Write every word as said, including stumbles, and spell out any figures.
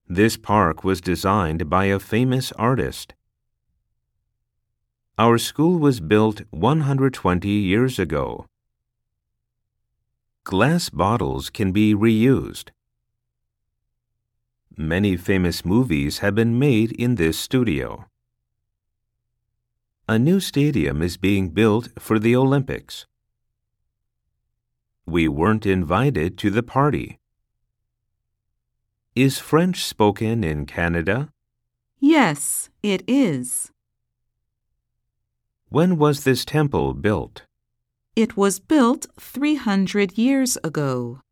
This park was designed by a famous artist. Our school was built one hundred twenty years ago. Glass bottles can be reused. Many famous movies have been made in this studio. A new stadium is being built for the Olympics. We weren't invited to the party. Is French spoken in Canada? Yes, it is. When was this temple built? It was built three hundred years ago.